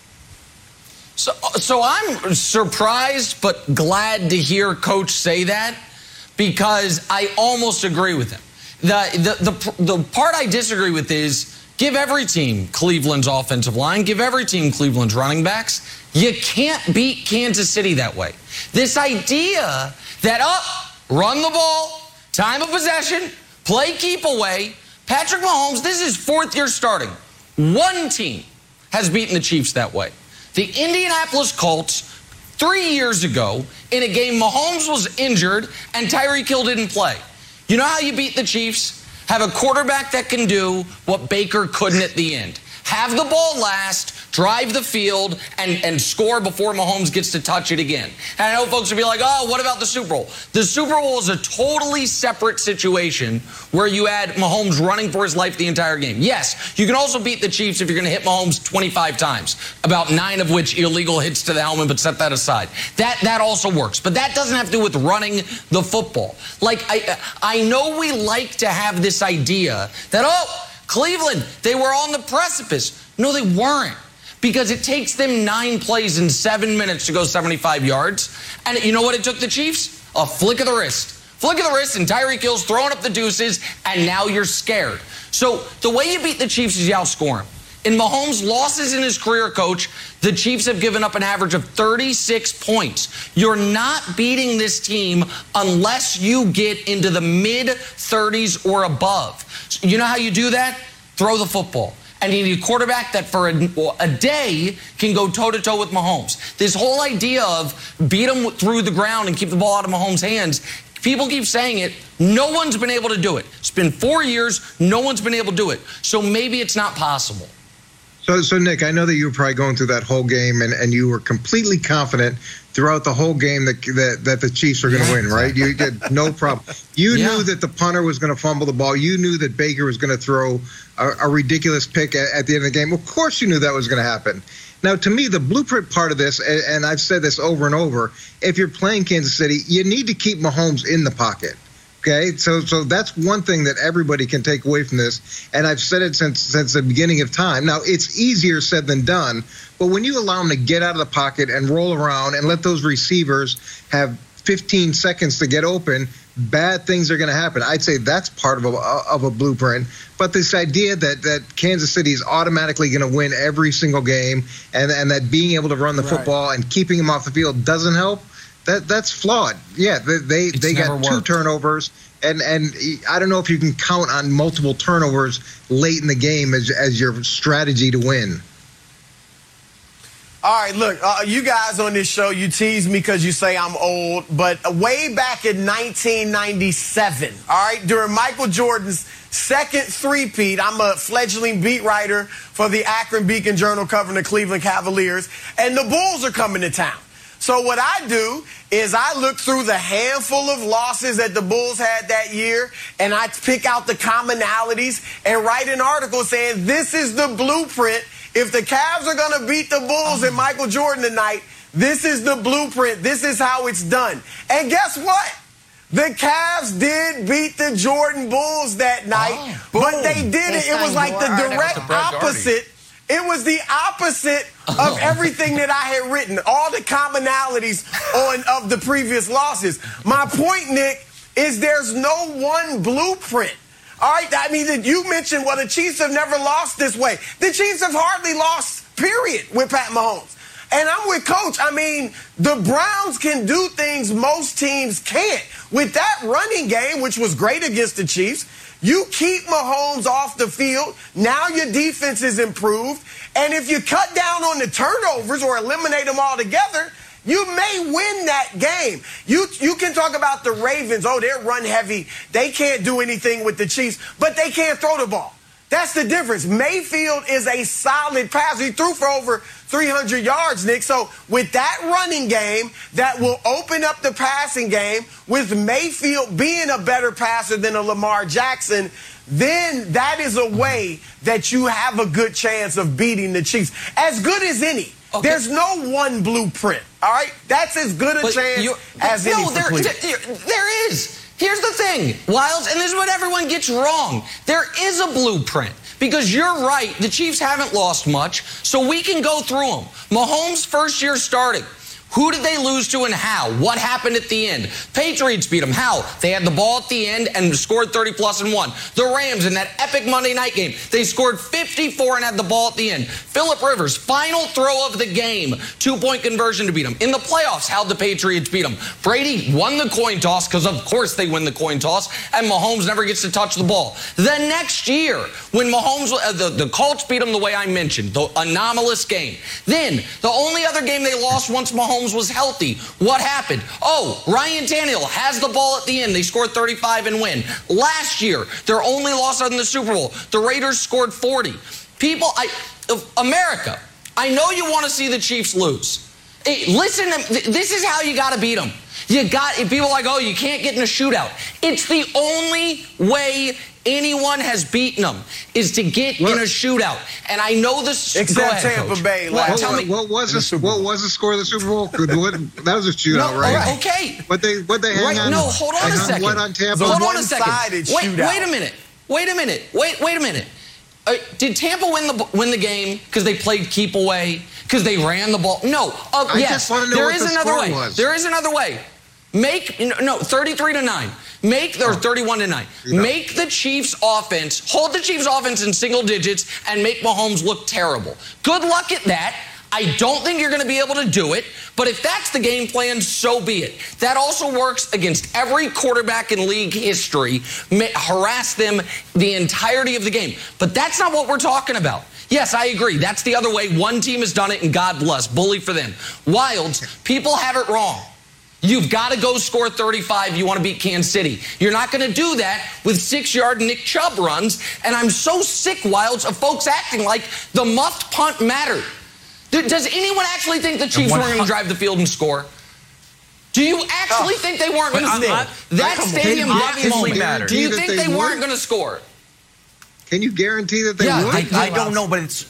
So, so I'm surprised but glad to hear Coach say that, because I almost agree with him. The, the, the, the part I disagree with is give every team Cleveland's offensive line, give every team Cleveland's running backs. You can't beat Kansas City that way. This idea that, oh, run the ball, time of possession, play keep away. Patrick Mahomes, this is fourth year starting. One team has beaten the Chiefs that way. The Indianapolis Colts, three years ago, in a game Mahomes was injured and Tyreek Hill didn't play. You know how you beat the Chiefs? Have a quarterback that can do what Baker couldn't at the end. Have the ball last, drive the field, and, and score before Mahomes gets to touch it again. And I know folks will be like, oh, what about the Super Bowl? The Super Bowl is a totally separate situation where you had Mahomes running for his life the entire game. Yes, you can also beat the Chiefs if you're going to hit Mahomes twenty-five times, about nine of which illegal hits to the helmet, but set that aside. That, that also works. But that doesn't have to do with running the football. Like, I, I know we like to have this idea that, oh, Cleveland, they were on the precipice. No, they weren't, because it takes them nine plays in seven minutes to go seventy-five yards. And you know what it took the Chiefs? A flick of the wrist. Flick of the wrist, and Tyreek Hill's throwing up the deuces, and now you're scared. So the way you beat the Chiefs is you outscore them. In Mahomes' losses in his career, Coach, the Chiefs have given up an average of thirty-six points. You're not beating this team unless you get into the mid thirties or above. You know how you do that? Throw the football. And you need a quarterback that for a, a day can go toe-to-toe with Mahomes. This whole idea of beat him through the ground and keep the ball out of Mahomes' hands, people keep saying it. No one's been able to do it. It's been four years. No one's been able to do it. So maybe it's not possible. So, so Nick, I know that you were probably going through that whole game, and, and you were completely confident throughout the whole game that that, that the Chiefs are going to yeah, win, right? You did no problem. You yeah. knew that the punter was going to fumble the ball. You knew that Baker was going to throw a, a ridiculous pick at, at the end of the game. Of course you knew that was going to happen. Now, to me, the blueprint part of this, and, and I've said this over and over, if you're playing Kansas City, you need to keep Mahomes in the pocket. Okay, so so that's one thing that everybody can take away from this, and I've said it since since the beginning of time. Now, it's easier said than done, but when you allow them to get out of the pocket and roll around and let those receivers have fifteen seconds to get open, bad things are going to happen. I'd say that's part of a, of a blueprint, but this idea that, that Kansas City is automatically going to win every single game, and, and that being able to run the right. football and keeping them off the field doesn't help, That that's flawed. Yeah, they they, they got two worked. turnovers, and, and I don't know if you can count on multiple turnovers late in the game as as your strategy to win. All right, look, uh, you guys on this show, you tease me because you say I'm old, but way back in nineteen ninety-seven, all right, during Michael Jordan's second three-peat, I'm a fledgling beat writer for the Akron Beacon Journal covering the Cleveland Cavaliers, and the Bulls are coming to town. So what I do is I look through the handful of losses that the Bulls had that year, and I pick out the commonalities and write an article saying this is the blueprint. If the Cavs are going to beat the Bulls and Michael Jordan tonight, this is the blueprint. This is how it's done. And guess what? The Cavs did beat the Jordan Bulls that night, oh, but they did it. It was like the direct opposite. It was the opposite of everything that I had written, all the commonalities on of the previous losses. My point, Nick, is there's no one blueprint. All right, I mean, you mentioned, well, the Chiefs have never lost this way. The Chiefs have hardly lost, period, with Pat Mahomes. And I'm with Coach. I mean, the Browns can do things most teams can't. With that running game, which was great against the Chiefs, You keep Mahomes off the field. Now your defense is improved. And if you cut down on the turnovers or eliminate them altogether, you may win that game. You you can talk about the Ravens. Oh, they're run heavy. They can't do anything with the Chiefs, but they can't throw the ball. That's the difference. Mayfield is a solid passer. He threw for over three hundred yards, Nick. So with that running game, that will open up the passing game, with Mayfield being a better passer than a Lamar Jackson, then that is a way that you have a good chance of beating the Chiefs. As good as any. Okay. There's no one blueprint, all right? That's as good a but chance as no, any for there, Cleveland. There, there is. Here's the thing, Wildes, and this is what everyone gets wrong. There is a blueprint. Because you're right, the Chiefs haven't lost much, so we can go through them. Mahomes' first year starting. Who did they lose to and how? What happened at the end? Patriots beat them. How? They had the ball at the end and scored thirty plus and won. The Rams in that epic Monday night game, they scored fifty-four and had the ball at the end. Phillip Rivers, final throw of the game, two-point conversion to beat them. In the playoffs, how'd the Patriots beat them? Brady won the coin toss, because of course they win the coin toss, and Mahomes never gets to touch the ball. The next year, when Mahomes, uh, the, the Colts beat them the way I mentioned, the anomalous game. Then, the only other game they lost once Mahomes was healthy. What happened? Oh, Ryan Tannehill has the ball at the end. They scored thirty-five and win. Last year, their only loss in the Super Bowl, the Raiders scored forty. People, I, America, I know you want to see the Chiefs lose. Hey, listen, this is how you got to beat them. You got, people are like, oh, you can't get in a shootout. It's the only way anyone has beaten them is to get what? in a shootout. And I know this. Except ahead, Tampa Coach. Bay. What, What, tell what, me. What was the what was the score of the Super Bowl? That was a shootout, no, right? Okay. But they what they hang right, on? No, hold on a second. What on Tampa? Hold on a second. Wait, shootout. wait a minute. Wait a minute. Wait, wait a minute. Uh, did Tampa win the win the game because they played keep away? Because they ran the ball? No. Uh, I yes. just want to know there what is the another score way. was. There is another way. Make no thirty-three to nine. Make or thirty-one to nine. Yeah. Make the Chiefs offense, hold the Chiefs offense in single digits and make Mahomes look terrible. Good luck at that. I don't think you're going to be able to do it, but if that's the game plan, so be it. That also works against every quarterback in league history. Harass them the entirety of the game. But that's not what we're talking about. Yes, I agree. That's the other way. One team has done it, and God bless. Bully for them. Wildes, people have it wrong. You've got to go score thirty-five. You want to beat Kansas City. You're not going to do that with six-yard Nick Chubb runs. And I'm so sick, Wildes, of folks acting like the muffed punt mattered. Does anyone actually think the Chiefs weren't going to drive the field and score? Do you actually oh, think they weren't going to score? That stadium obviously mattered. Do you think they, they weren't going to score? Can you guarantee that they yeah, would? I, I don't know, but it's...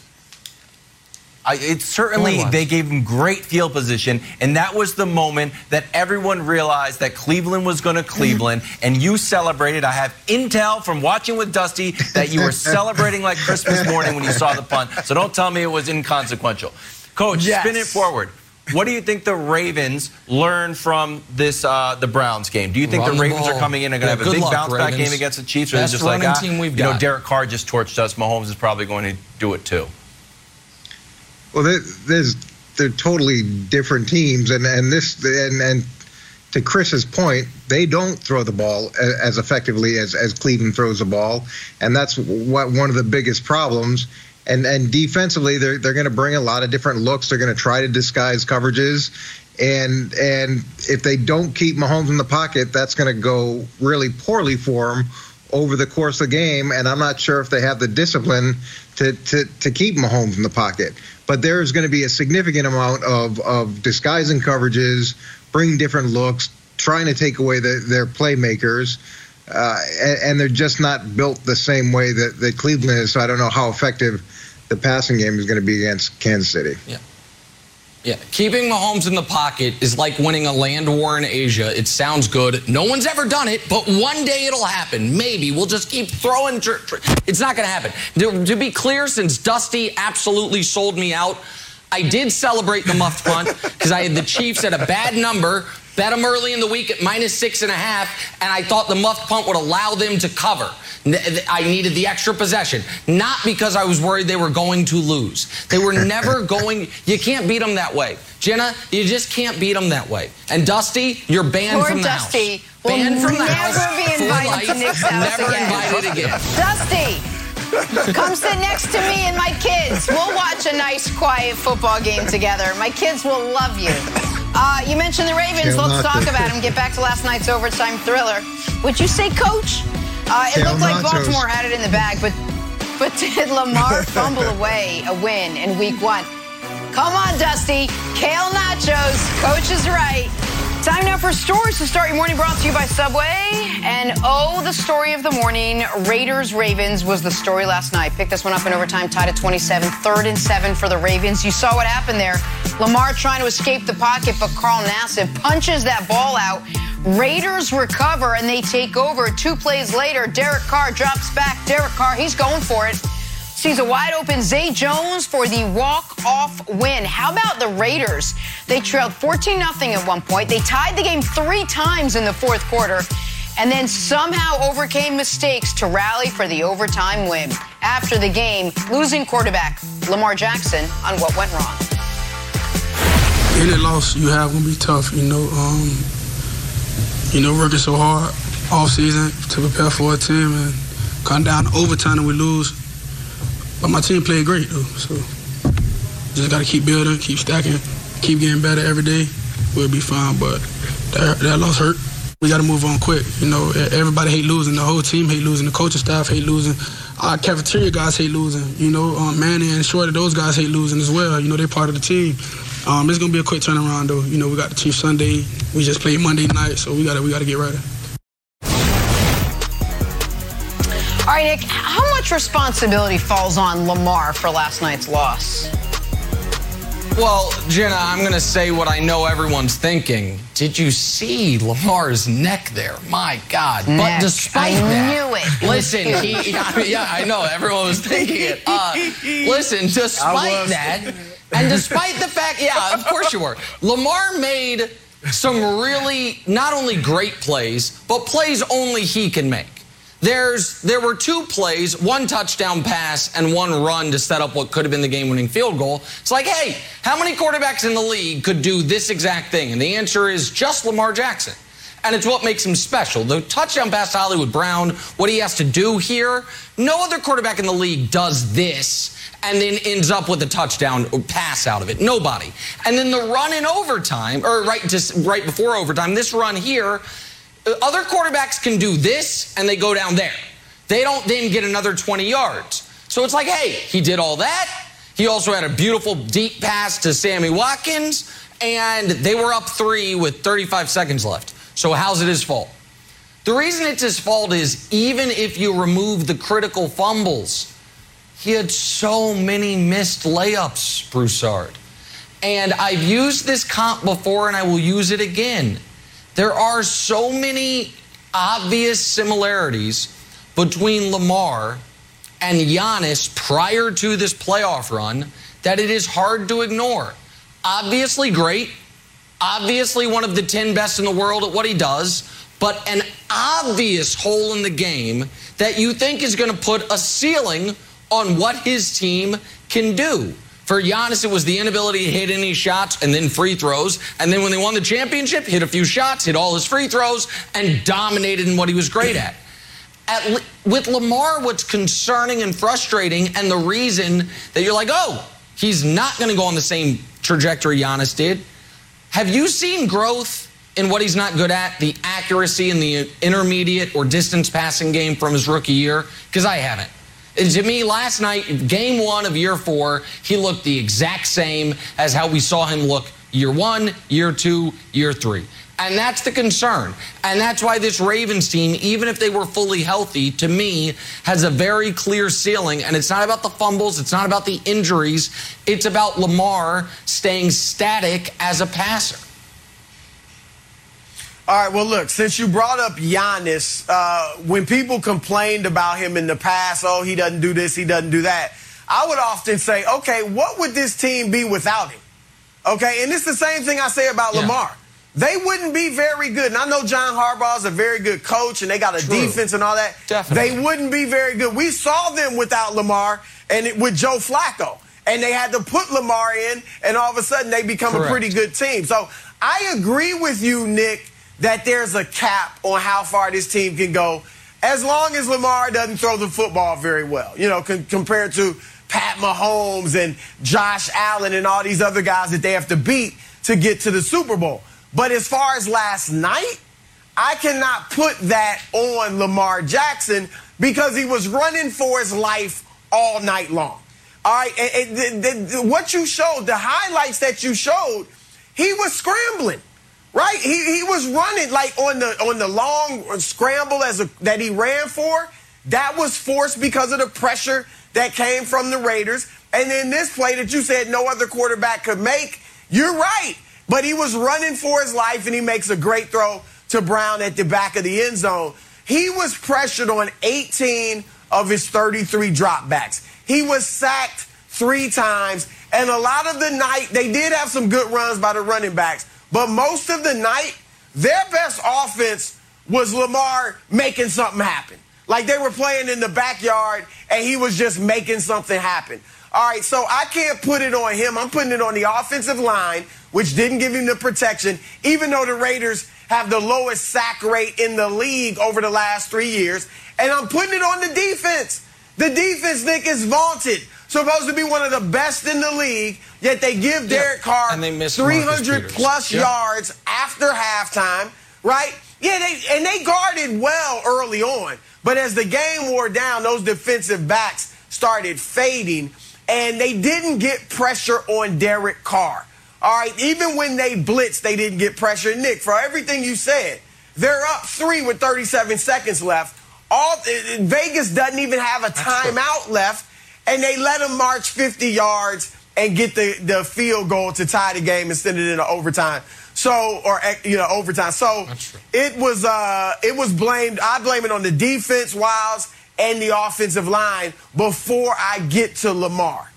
I, it's certainly, they gave him great field position, and that was the moment that everyone realized that Cleveland was going to Cleveland, and you celebrated. I have intel from watching with Dusty that you were celebrating like Christmas morning when you saw the punt, so don't tell me it was inconsequential. Coach, yes. Spin it forward. What do you think the Ravens learned from this, uh, the Browns game? Do you think Run the Ravens the are coming in and going to yeah, have a big bounce-back game against the Chiefs? Or is it just like, ah, you got. know, Derek Carr just torched us. Mahomes is probably going to do it too. Well, there's they're totally different teams, and and this and and to Chris's point, they don't throw the ball as effectively as as Cleveland throws the ball, and that's what one of the biggest problems. And and defensively, they're they're going to bring a lot of different looks. They're going to try to disguise coverages, and and if they don't keep Mahomes in the pocket, that's going to go really poorly for them over the course of the game. And I'm not sure if they have the discipline to to to keep Mahomes in the pocket. But there's going to be a significant amount of, of disguising coverages, bring different looks, trying to take away the, their playmakers, uh, and, and they're just not built the same way that, that Cleveland is. So I don't know how effective the passing game is going to be against Kansas City. Yeah. Yeah, keeping Mahomes in the pocket is like winning a land war in Asia. It sounds good. No one's ever done it, but one day it'll happen. Maybe. We'll just keep throwing. Tr- tr- it's not going to happen. To, to be clear, since Dusty absolutely sold me out, I did celebrate the muffed punt because I had the Chiefs at a bad number, bet them early in the week at minus six and a half, and I thought the muffed punt would allow them to cover. I needed the extra possession, not because I was worried they were going to lose. They were never going. You can't beat them that way. Jenna, you just can't beat them that way. And Dusty, you're banned Poor from the Dusty house. Banned from the never house. be invited to Nick's house Never again. invited again. Dusty, come sit next to me and my kids. We'll watch a nice, quiet football game together. My kids will love you. Uh, you mentioned the Ravens. Kill Let's talk nachos. about them. Get back to last night's overtime thriller. Would you say, Coach? Uh, it Kill looked like nachos. Baltimore had it in the bag, but but did Lamar fumble away a win in week one? Come on, Dusty. Kale nachos. Coach is right. Time now for stories to start your morning, brought to you by Subway. And oh, the story of the morning, Raiders-Ravens was the story last night. Picked this one up in overtime, tied at twenty-seven, third and seven for the Ravens. You saw what happened there. Lamar trying to escape the pocket, but Carl Nassib punches that ball out. Raiders recover, and they take over. Two plays later, Derek Carr drops back. Derek Carr, he's going for it. Sees a wide-open Zay Jones for the walk-off win. How about the Raiders? They trailed fourteen nothing at one point. They tied the game three times in the fourth quarter and then somehow overcame mistakes to rally for the overtime win. After the game, losing quarterback Lamar Jackson on what went wrong. Any loss you have gonna be tough, you know. Um, you know, working so hard all season to prepare for a team and come down to overtime and we lose. But my team played great, though. So just got to keep building, keep stacking, keep getting better every day. We'll be fine. But that, that loss hurt. We got to move on quick. You know, everybody hate losing. The whole team hate losing. The coaching staff hate losing. Our cafeteria guys hate losing. You know, um, Manny and Shorty, those guys hate losing as well. You know, they're part of the team. Um, it's gonna be a quick turnaround, though. You know, we got the Chiefs Sunday. We just played Monday night, so we got to we got to get ready. All right, Nick, how much responsibility falls on Lamar for last night's loss? Well, Jenna, I'm going to say what I know everyone's thinking. Did you see Lamar's neck there? My God. Neck. But despite I that, knew it. It was listen, huge. he, yeah, yeah, I know, everyone was thinking it. Uh, listen, despite that, and despite the fact, yeah, of course you were, Lamar made some really, not only great plays, but plays only he can make. There's there were two plays, one touchdown pass and one run to set up what could have been the game-winning field goal. It's like, hey, how many quarterbacks in the league could do this exact thing? And the answer is just Lamar Jackson. And it's what makes him special. The touchdown pass to Hollywood Brown, what he has to do here, no other quarterback in the league does this and then ends up with a touchdown pass out of it. Nobody. And then the run in overtime, or right just right before overtime, this run here, other quarterbacks can do this, and they go down there. They don't then get another twenty yards. So it's like, hey, he did all that. He also had a beautiful deep pass to Sammy Watkins, and they were up three with thirty-five seconds left. So how's it his fault? The reason it's his fault is even if you remove the critical fumbles, he had so many missed layups, Broussard. And I've used this comp before, and I will use it again. There are so many obvious similarities between Lamar and Giannis prior to this playoff run that it is hard to ignore. Obviously great, obviously one of the ten best in the world at what he does, but an obvious hole in the game that you think is going to put a ceiling on what his team can do. For Giannis, it was the inability to hit any shots and then free throws. And then when they won the championship, hit a few shots, hit all his free throws, and dominated in what he was great at. at with Lamar, what's concerning and frustrating, and the reason that you're like, oh, he's not going to go on the same trajectory Giannis did. Have you seen growth in what he's not good at, the accuracy in the intermediate or distance passing game from his rookie year? Because I haven't. To me, last night, game one of year four, he looked the exact same as how we saw him look year one, year two, year three. And that's the concern. And that's why this Ravens team, even if they were fully healthy, to me, has a very clear ceiling. And it's not about the fumbles. It's not about the injuries. It's about Lamar staying static as a passer. All right, well, look, since you brought up Giannis, uh, when people complained about him in the past, oh, he doesn't do this, he doesn't do that, I would often say, okay, what would this team be without him? Okay, and it's the same thing I say about yeah. Lamar. they wouldn't be very good. And I know John Harbaugh is a very good coach, and they got a True. defense and all that. Definitely. They wouldn't be very good. We saw them without Lamar and it, with Joe Flacco. And they had to put Lamar in, and all of a sudden they become Correct. a pretty good team. So I agree with you, Nick, that there's a cap on how far this team can go as long as Lamar doesn't throw the football very well, you know, con- compared to Pat Mahomes and Josh Allen and all these other guys that they have to beat to get to the Super Bowl. But as far as last night, I cannot put that on Lamar Jackson because he was running for his life all night long. All right, and, and the, the, what you showed, the highlights that you showed, he was scrambling, right? He he was running like on the on the long scramble as a, that he ran for. That was forced because of the pressure that came from the Raiders. And then this play that you said no other quarterback could make, you're right. But he was running for his life, and he makes a great throw to Brown at the back of the end zone. He was pressured on eighteen of his thirty-three dropbacks. He was sacked three times, and a lot of the night, they did have some good runs by the running backs, but most of the night, their best offense was Lamar making something happen. Like they were playing in the backyard, and he was just making something happen. All right, so I can't put it on him. I'm putting it on the offensive line, which didn't give him the protection, even though the Raiders have the lowest sack rate in the league over the last three years. And I'm putting it on the defense. The defense, Nick, is vaunted. Supposed to be one of the best in the league, yet they give Derek Carr three hundred plus yeah. yards after halftime, right? Yeah, they, and they guarded well early on. But as the game wore down, those defensive backs started fading, and they didn't get pressure on Derek Carr. All right, even when they blitzed, they didn't get pressure. Nick, for everything you said, they're up three with thirty-seven seconds left. All Vegas doesn't even have a timeout left, and they let them march fifty yards and get the, the field goal to tie the game and send it into overtime. So, or you know, overtime. So it was uh, it was blamed. I blame it on the defense, Wiles, and the offensive line before I get to Lamar.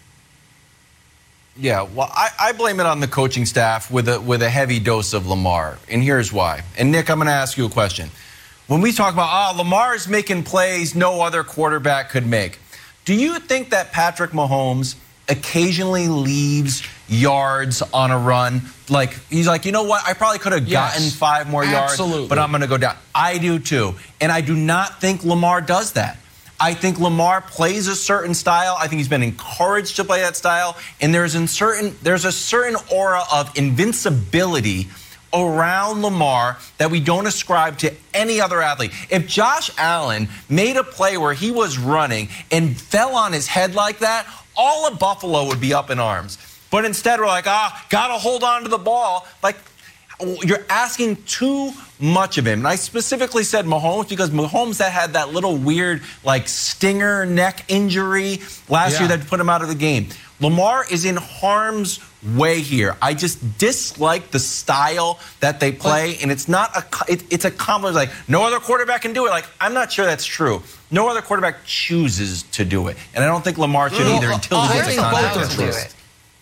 Yeah, well, I, I blame it on the coaching staff with a with a heavy dose of Lamar, and here's why. And Nick, I'm going to ask you a question. When we talk about, oh, Lamar's making plays no other quarterback could make, do you think that Patrick Mahomes occasionally leaves yards on a run? Like, he's like, you know what? I probably could have yes, gotten five more absolutely. yards, but I'm going to go down. I do too. And I do not think Lamar does that. I think Lamar plays a certain style. I think he's been encouraged to play that style. And there's, in certain, there's a certain aura of invincibility around Lamar that we don't ascribe to any other athlete. If Josh Allen made a play where he was running and fell on his head like that, all of Buffalo would be up in arms. But instead, we're like, ah, gotta hold on to the ball. Like, you're asking too much of him. And I specifically said Mahomes because Mahomes that had that little weird, like, stinger neck injury last yeah. year that put him out of the game. Lamar is in harm's way here. I just dislike the style that they play, and it's not a it, it's a compliment. Like, no other quarterback can do it. Like, I'm not sure that's true. No other quarterback chooses to do it, and I don't think Lamar should either until uh, he gets a contract. Do it.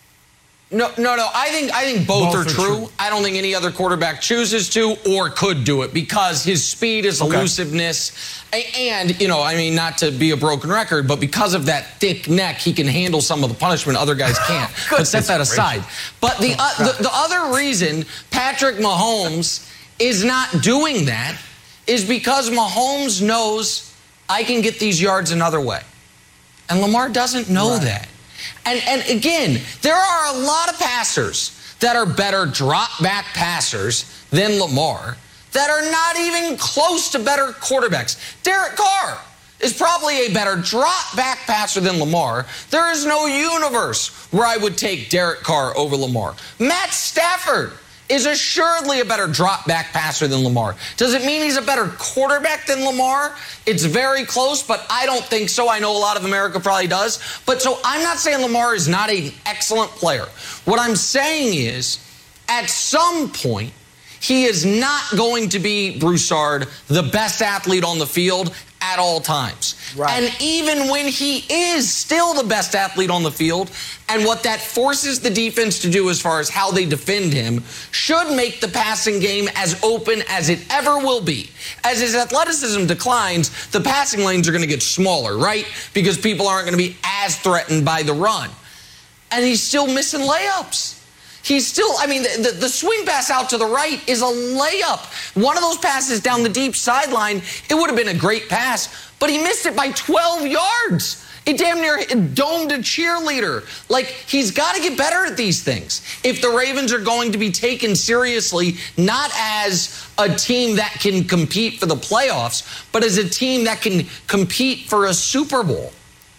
No, no, no. I think I think both, both are, are true. true. I don't think any other quarterback chooses to or could do it because his speed, his okay. elusiveness, and, you know, I mean, not to be a broken record, but because of that thick neck, he can handle some of the punishment other guys can't. But set that aside. But the, uh, the the other reason Patrick Mahomes is not doing that is because Mahomes knows I can get these yards another way. And Lamar doesn't know right. that. And, and again, there are a lot of passers that are better drop-back passers than Lamar that are not even close to better quarterbacks. Derek Carr is probably a better drop-back passer than Lamar. There is no universe where I would take Derek Carr over Lamar. Matt Stafford is assuredly a better drop-back passer than Lamar. Does it mean he's a better quarterback than Lamar? It's very close, but I don't think so. I know a lot of America probably does. But so I'm not saying Lamar is not an excellent player. What I'm saying is, at some point, he is not going to be, Broussard, the best athlete on the field at all times. Right. And even when he is still the best athlete on the field, and what that forces the defense to do as far as how they defend him should make the passing game as open as it ever will be. As his athleticism declines, the passing lanes are going to get smaller, right? Because people aren't going to be as threatened by the run. And he's still missing layups. He's still, I mean, the, the swing pass out to the right is a layup. One of those passes down the deep sideline, it would have been a great pass, but he missed it by twelve yards. It damn near domed a cheerleader. Like, he's got to get better at these things if the Ravens are going to be taken seriously, not as a team that can compete for the playoffs, but as a team that can compete for a Super Bowl.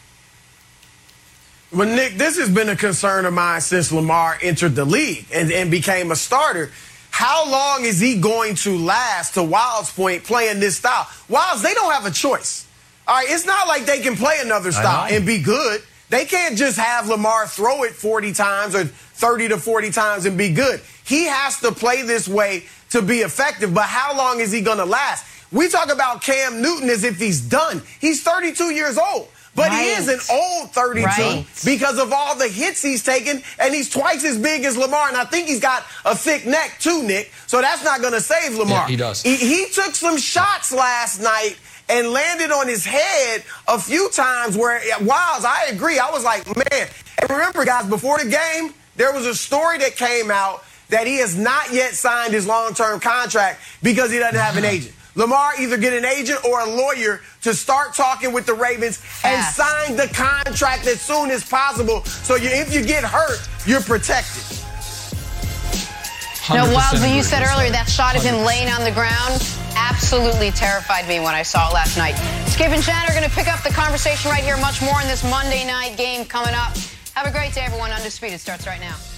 Well, Nick, this has been a concern of mine since Lamar entered the league and, and became a starter. How long is he going to last, to Wild's point, playing this style? Wilds, they don't have a choice. All right, it's not like they can play another style and be good. They can't just have Lamar throw it forty times or thirty to forty times and be good. He has to play this way to be effective, but how long is he going to last? We talk about Cam Newton as if he's done. He's thirty-two years old. But right. He is an old thirty-two right. because of all the hits he's taken, and he's twice as big as Lamar. And I think he's got a thick neck too, Nick, so that's not going to save Lamar. Yeah, he does. He, he took some shots last night and landed on his head a few times where, Wilds, I agree. I was like, man. And remember, guys, before the game, there was a story that came out that he has not yet signed his long-term contract because he doesn't have an agent. Lamar either get an agent or a lawyer to start talking with the Ravens Fast. and sign the contract as soon as possible so you, if you get hurt, you're protected. No, Wilds, you said earlier that shot of him laying on the ground absolutely terrified me when I saw it last night. Skip and Shannon are going to pick up the conversation right here. Much more in this Monday night game coming up. Have a great day, everyone. Undisputed starts right now.